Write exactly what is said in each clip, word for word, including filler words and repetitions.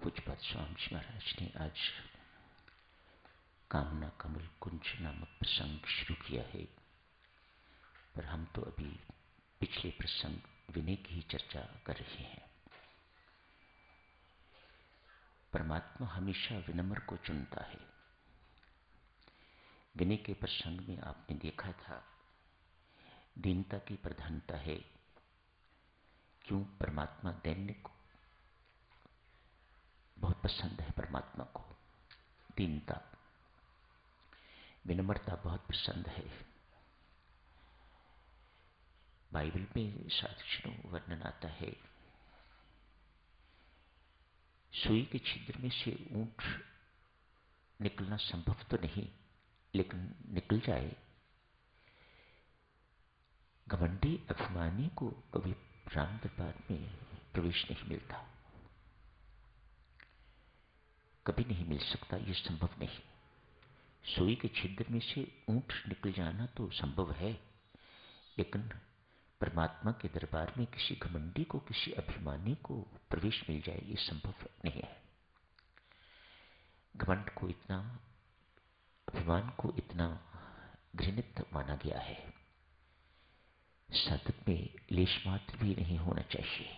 पूज्यपाद स्वामी जी महाराज ने आज कामना कमल कुंज नामक प्रसंग शुरू किया है, पर हम तो अभी पिछले प्रसंग विनय की ही चर्चा कर रहे हैं। परमात्मा हमेशा विनम्र को चुनता है। विनय के प्रसंग में आपने देखा था दीनता की प्रधानता है। क्यों? परमात्मा दैन्य को बहुत पसंद है। परमात्मा को दीनता, विनम्रता बहुत पसंद है। बाइबल में साक्षियों वर्णन आता है, सुई के छिद्र में से ऊंट निकलना संभव तो नहीं, लेकिन निकल जाए। घमंडी अभिमानी को कभी राम दरबार में प्रवेश नहीं मिलता, कभी नहीं मिल सकता, यह संभव नहीं। सुई के छिद्र में से ऊंट निकल जाना तो संभव है, लेकिन परमात्मा के दरबार में किसी घमंडी को, किसी अभिमानी को प्रवेश मिल जाए, ये संभव नहीं है। घमंड को इतना, अभिमान को इतना घृणित माना गया है। साधक में लेश मात्र भी नहीं होना चाहिए।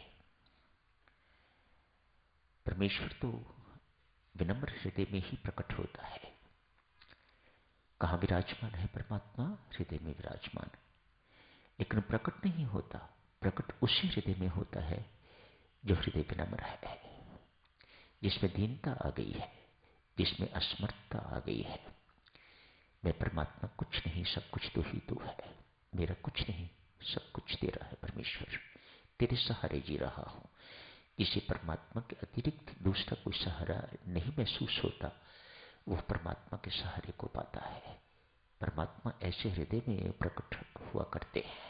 परमेश्वर तो विनम्र हृदय में ही प्रकट होता है। कहाँ विराजमान है परमात्मा? हृदय में विराजमान, लेकिन प्रकट नहीं होता। प्रकट उसी हृदय में होता है जो हृदय विनम्र है, जिसमें दीनता आ गई है, जिसमें असमर्थता आ गई है। मैं परमात्मा कुछ नहीं, सब कुछ तो ही तू है। मेरा कुछ नहीं, सब कुछ तेरा है। परमेश्वर, तेरे सहारे जी रहा हूं। इसे परमात्मा के अतिरिक्त दूसरा कोई सहारा नहीं महसूस होता, वह परमात्मा के सहारे को पाता है। परमात्मा ऐसे हृदय में प्रकट हुआ करते हैं।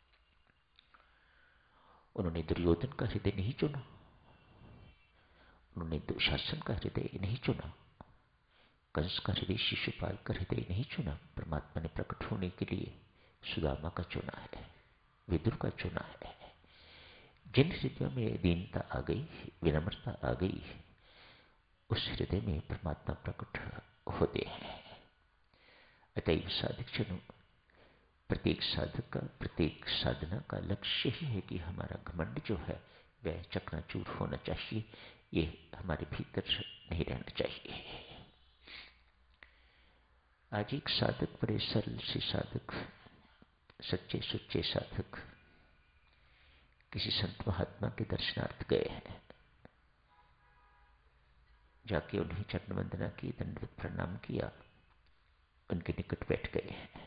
उन्होंने दुर्योधन का हृदय नहीं चुना, उन्होंने दुशासन का हृदय नहीं चुना, कंस का हृदय, शिशुपाल का हृदय नहीं चुना। परमात्मा ने प्रकट होने के लिए सुदामा का चुना है, विदुर का चुना है। जिन हृदयों में दीनता आ गई, विनम्रता आ गई, उस हृदय में परमात्मा प्रकट होते हैं। अतएव साधक जनों, प्रत्येक साधक का, प्रत्येक साधना का लक्ष्य ही है कि हमारा घमंड जो है वह चकनाचूर होना चाहिए। ये हमारे भीतर नहीं रहना चाहिए। आज एक साधक, बड़े सरल से साधक, सच्चे सुच्चे साधक किसी संत महात्मा के दर्शनार्थ गए हैं। जाके उन्हें चरण वंदना की, दंडवत प्रणाम किया, उनके निकट बैठ गए हैं,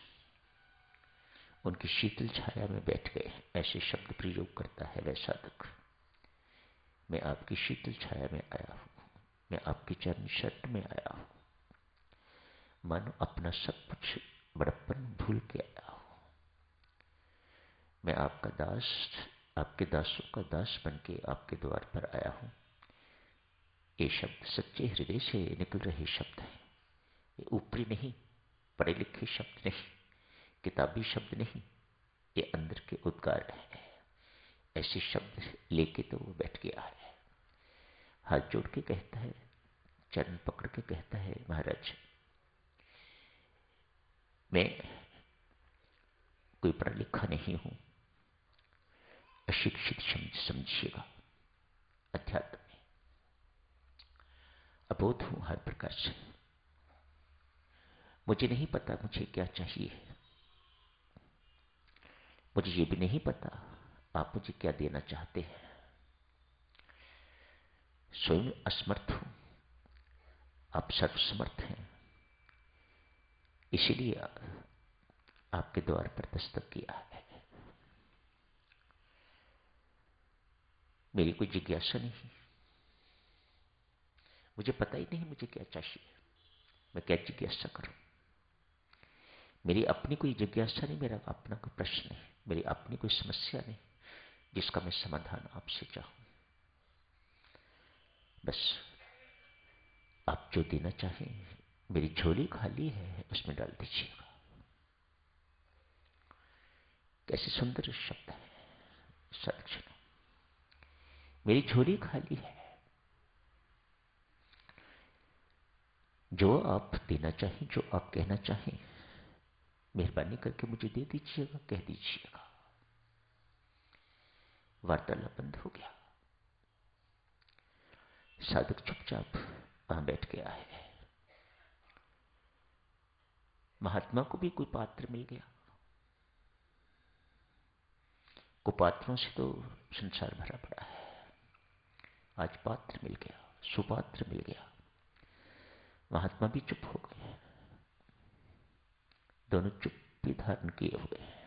उनकी शीतल छाया में बैठ गए हैं। ऐसे शब्द प्रयोग करता है वह साधक, मैं आपकी शीतल छाया में आया हूं, मैं आपकी चरण शरण में आया हूं, मानो अपना सब कुछ बड़प्पन भूल के आया हूं। मैं आपका दास, आपके दासों का दास बन के आपके द्वार पर आया हूं। ये शब्द सच्चे हृदय से निकल रहे शब्द हैं। ये ऊपरी नहीं, पढ़े लिखे शब्द नहीं, किताबी शब्द नहीं, ये अंदर के उद्गार हैं। ऐसे शब्द लेके तो वो बैठ गया है। हाथ जोड़ के कहता है, चरण पकड़ के कहता है, महाराज मैं कोई पढ़ा लिखा नहीं हूं, अशिक्षित समझिएगा, अध्यात्म में अबोध हूं हर प्रकार से। मुझे नहीं पता मुझे क्या चाहिए, मुझे ये भी नहीं पता आप मुझे क्या देना चाहते हैं। स्वयं असमर्थ हूं, आप सर्वसमर्थ हैं, इसीलिए आपके द्वार पर दस्तक किया है। मेरी कोई जिज्ञासा नहीं, मुझे पता ही नहीं मुझे क्या चाहिए, मैं क्या जिज्ञासा करूं। मेरी अपनी कोई जिज्ञासा नहीं, मेरा अपना कोई प्रश्न नहीं, मेरी अपनी कोई समस्या नहीं जिसका मैं समाधान आपसे चाहूं। बस आप जो देना चाहें, मेरी झोली खाली है, उसमें डाल दीजिएगा। कैसे सुंदर शब्द है सत्संग। मेरी झोली खाली है, जो आप देना चाहें, जो आप कहना चाहें, मेहरबानी करके मुझे दे दीजिएगा, कह दीजिएगा। वार्तालाप बंद हो गया। साधक चुपचाप वहां बैठ गया है। महात्मा को भी कोई पात्र मिल गया। कुपात्रों से तो संसार भरा पड़ा है। आज पात्र मिल गया, सुपात्र मिल गया। महात्मा भी चुप हो गए, दोनों चुप्पी धारण किए हुए हैं।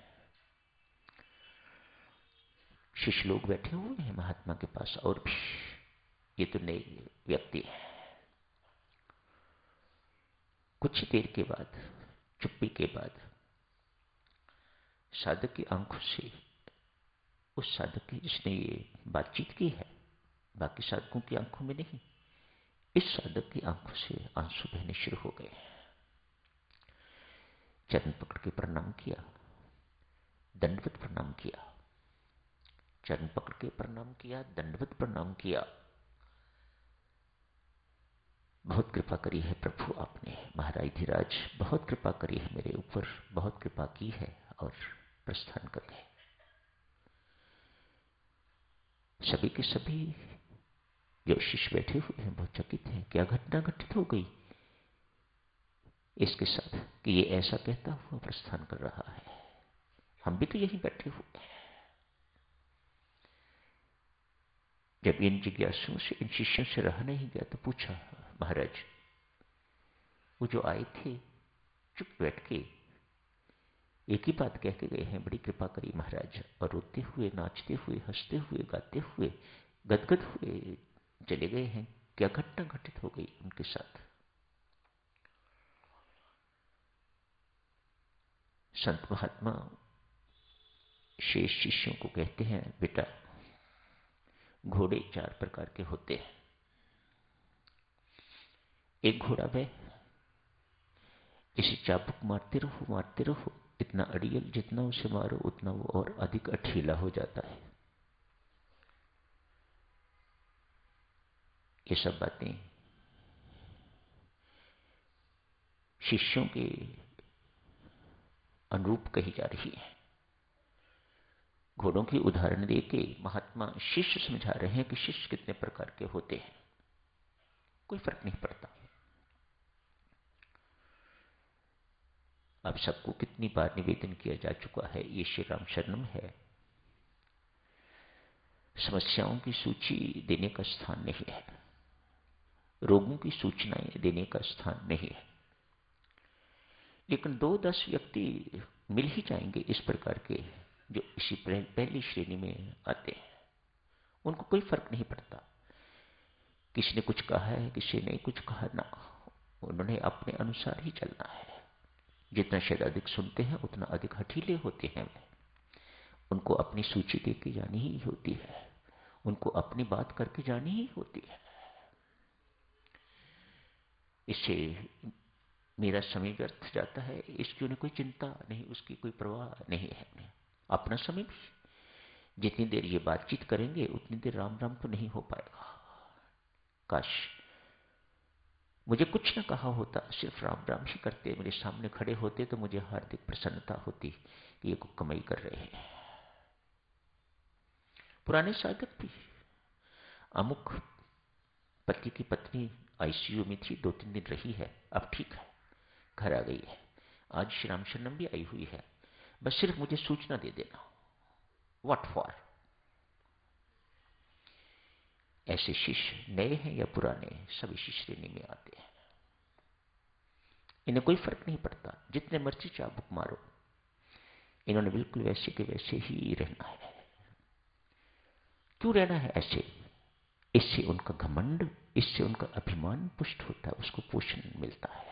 शिष्य लोग बैठे हुए हैं महात्मा के पास, और भी ये तो नए व्यक्ति है। कुछ देर के बाद, चुप्पी के बाद, साधक की आंखों से, उस साधक की जिसने ये बातचीत की है, बाकी साधकों की आंखों में नहीं, इस साधक की आंखों से आंसू बहने शुरू हो गए। चरण पकड़ के प्रणाम किया, दंडवत प्रणाम किया, चरण पकड़ के प्रणाम किया, दंडवत प्रणाम किया। बहुत कृपा करी है प्रभु आपने, महाराज धीराज, बहुत कृपा करी है मेरे ऊपर, बहुत कृपा की है, और प्रस्थान कर गए। सभी के सभी जो शिष्य बैठे हुए हैं बहुत चकित हैं। क्या घटना घटित हो गई इसके साथ कि ये ऐसा कहता हुआ प्रस्थान कर रहा है? हम भी तो यहीं बैठे हुए हैं। जब इन जिज्ञासुओं से, इन शिष्यों से रहा नहीं गया तो पूछा, महाराज वो जो आए थे चुप बैठ के एक ही बात कह के गए हैं, बड़ी कृपा करी महाराज, और रोते हुए, नाचते हुए, हंसते हुए, गाते हुए, गदगद हुए चले गए हैं। क्या घटना घटित हो गई उनके साथ? संत महात्मा शेष शिष्यों को कहते हैं, बेटा घोड़े चार प्रकार के होते हैं। एक घोड़ा वह, इसे चाबुक मारते रहो मारते रहो, इतना अड़ियल जितना उसे मारो उतना वो और अधिक अठीला हो जाता है। ये सब बातें शिष्यों के अनुरूप कही जा रही है। घोड़ों की उदाहरण देके महात्मा शिष्य समझा रहे हैं कि शिष्य कितने प्रकार के होते हैं, कोई फर्क नहीं पड़ता। अब सबको कितनी बार निवेदन किया जा चुका है, ये श्री राम शरणम है। समस्याओं की सूची देने का स्थान नहीं है, रोगों की सूचनाएं देने का स्थान नहीं है। लेकिन दो दस व्यक्ति मिल ही जाएंगे इस प्रकार के, जो इसी पहली श्रेणी में आते हैं। उनको कोई फर्क नहीं पड़ता, किसी ने कुछ कहा है, किसी ने कुछ कहा ना, उन्होंने अपने अनुसार ही चलना है। जितना शायद अधिक सुनते हैं उतना अधिक हठीले होते हैं वे। उनको अपनी सूची दे के जानी ही होती है, उनको अपनी बात करके जानी ही होती है। इससे मेरा समय व्यर्थ जाता है, इसकी उन्हें कोई चिंता नहीं, उसकी कोई परवाह नहीं है। अपना समय भी जितनी देर ये बातचीत करेंगे उतनी देर राम राम तो नहीं हो पाएगा। काश मुझे कुछ न कहा होता, सिर्फ राम राम ही करते, मेरे सामने खड़े होते तो मुझे हार्दिक प्रसन्नता होती कि ये को कमाई कर रहे हैं। पुराने साधक भी, अमुक पति की पत्नी आईसीयू में थी, दो तीन दिन रही है, अब ठीक है, घर आ गई है। आज श्री राम शरणम भी आई हुई है, बस सिर्फ मुझे सूचना दे देना। What for? ऐसे शिष्य नए हैं या पुराने, सभी इसी श्रेणी में आते हैं। इन्हें कोई फर्क नहीं पड़ता, जितने मर्जी चाबुक मारो, इन्होंने बिल्कुल वैसे के वैसे ही रहना है। क्यों रहना है ऐसे? इससे उनका घमंड, इससे उनका अभिमान पुष्ट होता है, उसको पोषण मिलता है।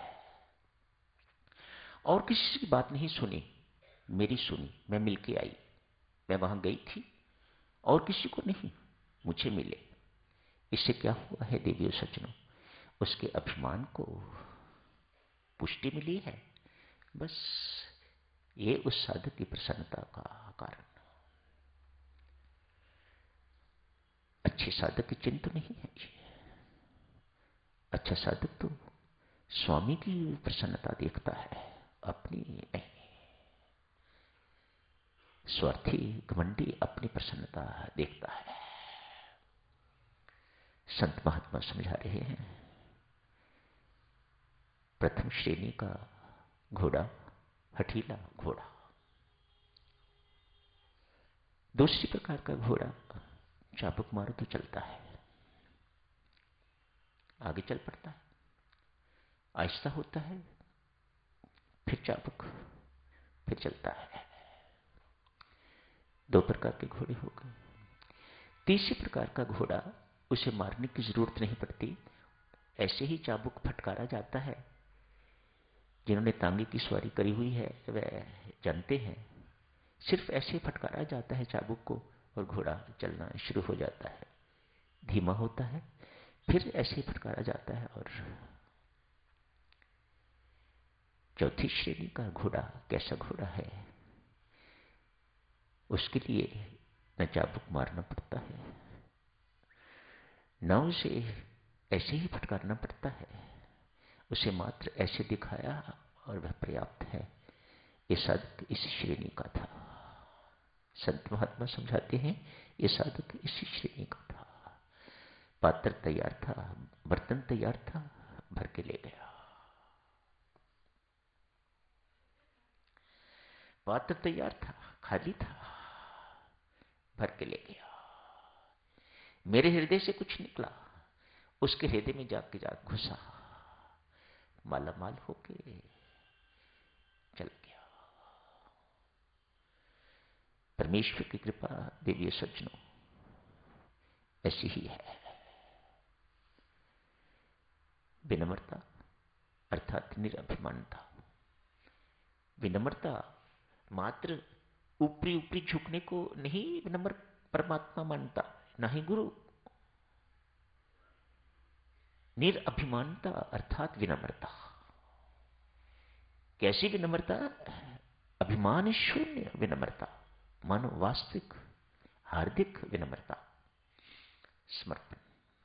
और किसी की बात नहीं सुनी, मेरी सुनी, मैं मिलके आई, मैं वहां गई थी, और किसी को नहीं, मुझे मिले। इससे क्या हुआ है देवियों सज्जनों? उसके अभिमान को पुष्टि मिली है। बस ये उस साधक की प्रसन्नता का कारण। अच्छे साधक की चिंता नहीं है ये। अच्छा साधक तो स्वामी की प्रसन्नता देखता है, अपनी नहीं। स्वार्थी घमंडी अपनी प्रसन्नता देखता है। संत महात्मा समझा रहे हैं, प्रथम श्रेणी का घोड़ा हठीला घोड़ा, दूसरी प्रकार का घोड़ा चाबुक मारो तो चलता है, आगे चल पड़ता है, आहिस्ता होता है, फिर चाबुक, फिर चलता है। दो प्रकार के घोड़े हो गए। तीसरे प्रकार का घोड़ा, उसे मारने की जरूरत नहीं पड़ती, ऐसे ही चाबुक फटकारा जाता है। जिन्होंने तांगे की सवारी करी हुई है वह जानते हैं, सिर्फ ऐसे फटकारा जाता है चाबुक को और घोड़ा चलना शुरू हो जाता है। धीमा होता है, फिर ऐसे फटकारा जाता है। और चौथी श्रेणी का घोड़ा कैसा घोड़ा है? उसके लिए न चाबुक मारना पड़ता है, न उसे ऐसे ही फटकारना पड़ता है, उसे मात्र ऐसे दिखाया और वह पर्याप्त है। ये साधक इस श्रेणी का था। संत महात्मा समझाते हैं, ये साधक इसी श्रेणी का था। पात्र तैयार था, बर्तन तैयार था, भर के ले गया। पात्र तैयार था, खाली था, भर के ले गया। मेरे हृदय से कुछ निकला, उसके हृदय में जाके जा घुसा, माला माल होके चल गया। परमेश्वर की कृपा देवीय सज्जनों ऐसी ही है। विनम्रता अर्थात निरभिमानता। विनम्रता मात्र ऊपरी ऊपरी झुकने को नहीं विनम्र परमात्मा मानता, ना ही गुरु। निरभिमानता अर्थात विनम्रता। कैसी विनम्रता? अभिमान शून्य विनम्रता, मानो वास्तविक हार्दिक विनम्रता। समर्पण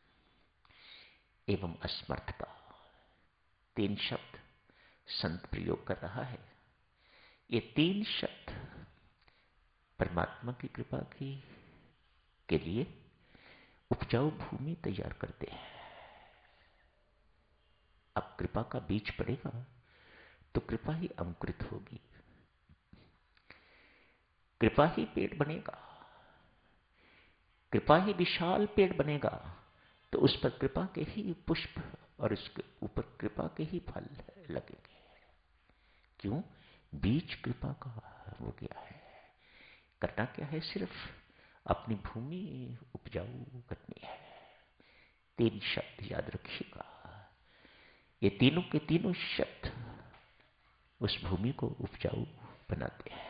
एवं असमर्थता, तीन शब्द संत प्रयोग कर रहा है। ये तीन शब्द परमात्मा की कृपा की के लिए उपजाऊ भूमि तैयार करते हैं। अब कृपा का बीज पड़ेगा तो कृपा ही अंकुरित होगी, कृपा ही पेड़ बनेगा, कृपा ही विशाल पेड़ बनेगा। तो उस पर कृपा के ही पुष्प और उसके ऊपर कृपा के ही फल लगेंगे। क्यों? बीज कृपा का हो गया है। करना क्या है? सिर्फ अपनी भूमि उपजाऊ करनी है। तीन शब्द याद रखिएगा। ये तीनों के तीनों शब्द उस भूमि को उपजाऊ बनाते हैं।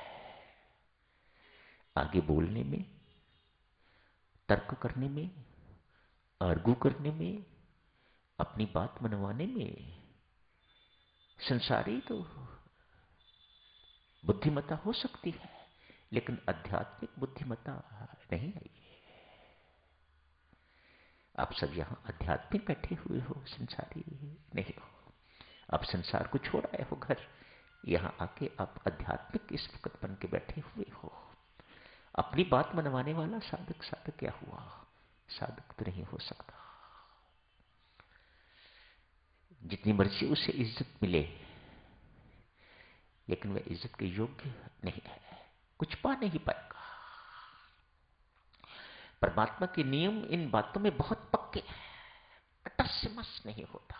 आगे बोलने में, तर्क करने में, आर्गू करने में, अपनी बात मनवाने में संसारी तो बुद्धिमत्ता हो सकती है, लेकिन आध्यात्मिक बुद्धिमत्ता नहीं आई। आप सब यहां आध्यात्मिक बैठे हुए हो, संसारी नहीं हो। आप संसार को छोड़ आए हो घर, यहां आके आप आध्यात्मिक इस वक्त बन के बैठे हुए हो। अपनी बात मनवाने वाला साधक साधक क्या हुआ? साधक तो नहीं हो सकता। जितनी मर्जी उसे इज्जत मिले, लेकिन वह इज्जत के योग्य नहीं है, कुछ पा नहीं पाएगा। परमात्मा के नियम इन बातों में बहुत पक्के हैं, अटस से मस नहीं होता।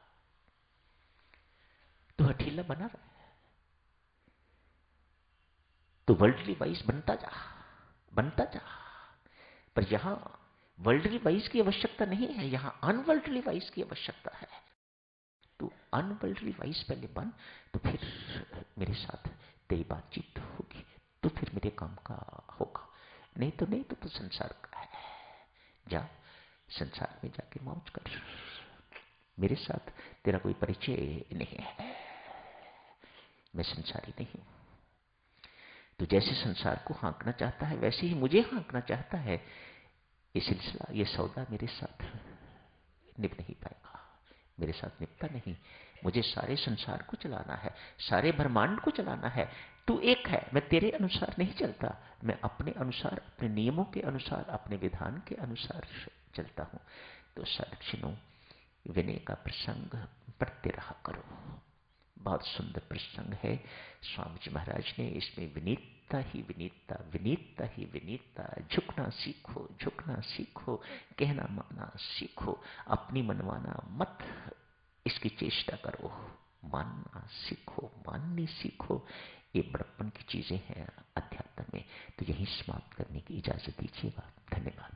तो हठीला बना रहा है, तो वर्ल्डली वाइज बनता जा, बनता जा। पर यहां वर्ल्डली वाइज की आवश्यकता नहीं है, यहां अनवर्ल्डली वाइज की आवश्यकता है। तो अनवर्ल्डली वाइज पहले बन, तो फिर मेरे साथ तेरी बातचीत होगी, तो फिर मेरे काम का होगा। नहीं तो नहीं तो, तो संसार का है। जा संसार में जाके मौज कर, मेरे साथ तेरा कोई परिचय नहीं है, मैं संसारी नहीं हूं। तो जैसे संसार को हाँकना चाहता है वैसे ही मुझे हाँकना चाहता है। ये सिलसिला, ये सौदा मेरे साथ निभ नहीं पाएगा। मेरे साथ निपटा नहीं। मुझे सारे संसार को चलाना है, सारे ब्रह्मांड को चलाना है। तू एक है, मैं तेरे अनुसार नहीं चलता, मैं अपने अनुसार, अपने नियमों के अनुसार, अपने विधान के अनुसार चलता हूं। तो साधकजनों, विनय का प्रसंग पढ़ते रहा करो। बहुत सुंदर प्रसंग है। स्वामी जी महाराज ने इसमें विनीतता ही विनीतता, विनीतता ही विनीतता, झुकना सीखो, झुकना सीखो, कहना मानना सीखो, अपनी मनवाना मत, इसकी चेष्टा करो, मानना सीखो, माननी सीखो। ये बड़प्पन की चीजें हैं अध्यात्म में। तो यही समाप्त करने की इजाजत दीजिएगा। धन्यवाद।